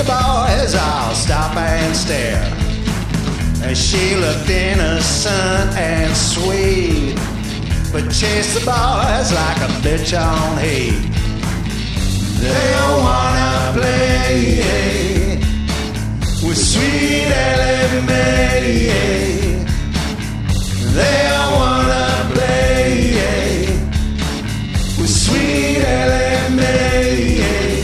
boys all stop and stare. And she looked innocent and sweet, but chased the boys like a bitch on heat. They all wanna play with sweet Ellie Mae. They all wanna play with sweet Ellie Mae.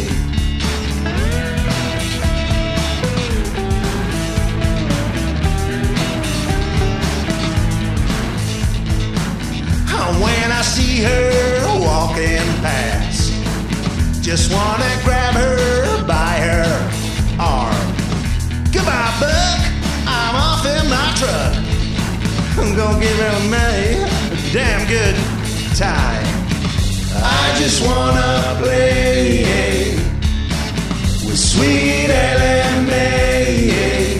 When I see her walking past, just wanna grab her by her arm. Goodbye, Buck, I'm off in my truck. I'm gonna give her a damn good time. I just wanna play with sweet Ellie Mae.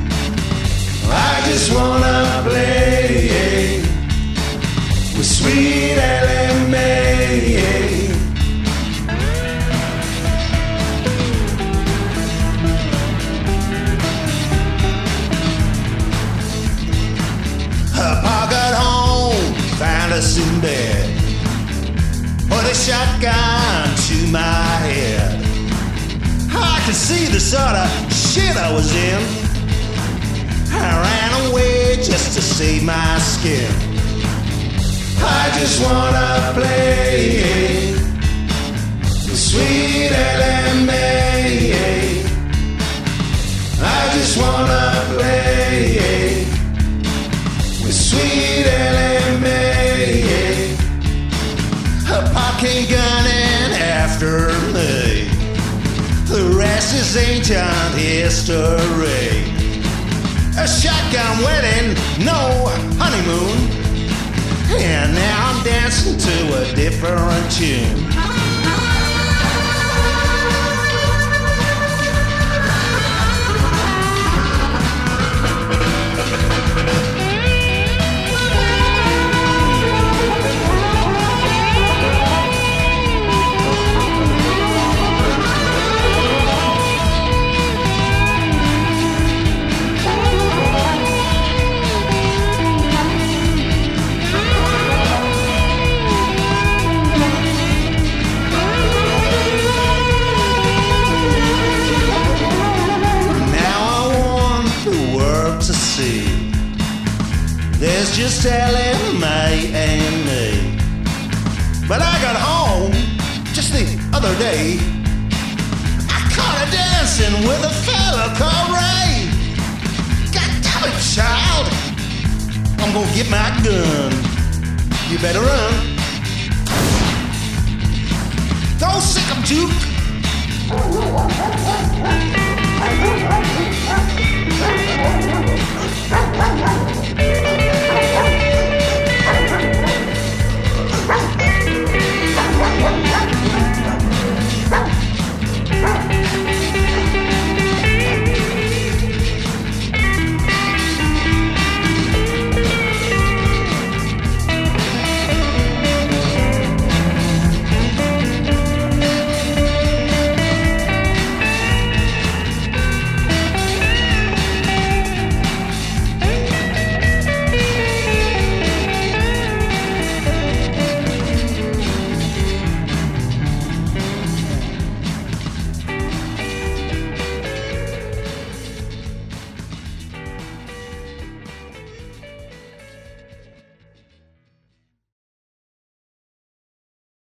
I just wanna play with sweet Ellie Mae. Her pa got home, found us in bed, put a shotgun to my head. I could see the sort of shit I was in. I ran away just to save my skin. I just wanna play with sweet Ellie Mae. I just wanna play with sweet Ellie Mae. Her pa came gunning after me. The rest is ancient history. A shotgun wedding, no honeymoon. And now I'm dancing to a different tune. There's just Ellie Mae and me. But I got home just the other day. I caught her dancing with a fella called Ray. God damn it, child, I'm gonna get my gun. You better run. Go sick 'em, Duke.